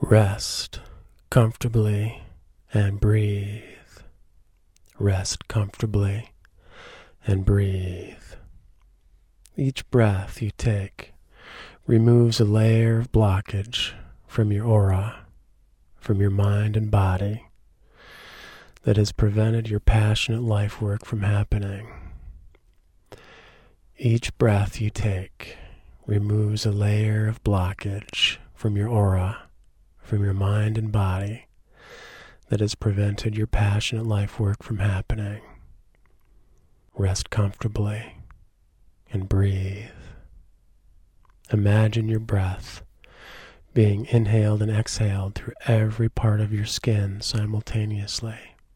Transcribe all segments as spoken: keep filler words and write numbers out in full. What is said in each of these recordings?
Rest comfortably and breathe. Rest comfortably and breathe. Each breath you take removes a layer of blockage from your aura, from your mind and body, that has prevented your passionate life work from happening. Each breath you take removes a layer of blockage from your aura, from your mind and body, that has prevented your passionate life work from happening. Rest comfortably and breathe. Imagine your breath being inhaled and exhaled through every part of your skin simultaneously.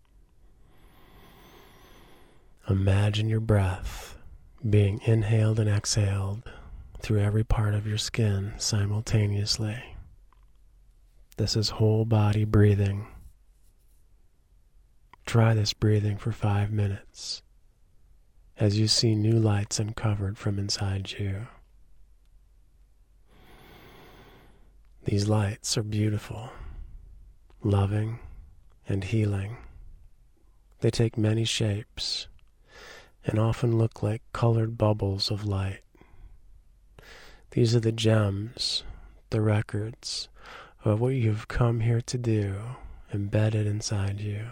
Imagine your breath being inhaled and exhaled through every part of your skin simultaneously. This is whole body breathing. Try this breathing for five minutes as you see new lights uncovered from inside you. These lights are beautiful, loving, and healing. They take many shapes and often look like colored bubbles of light. These are the gems, the records of what you've come here to do, embedded inside you.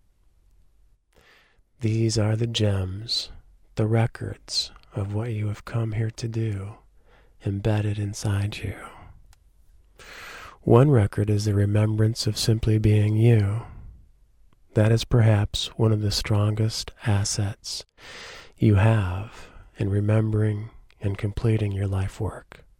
These are the gems, the records of what you have come here to do, embedded inside you. One record is the remembrance of simply being you. That is perhaps one of the strongest assets you have in remembering and completing your life work.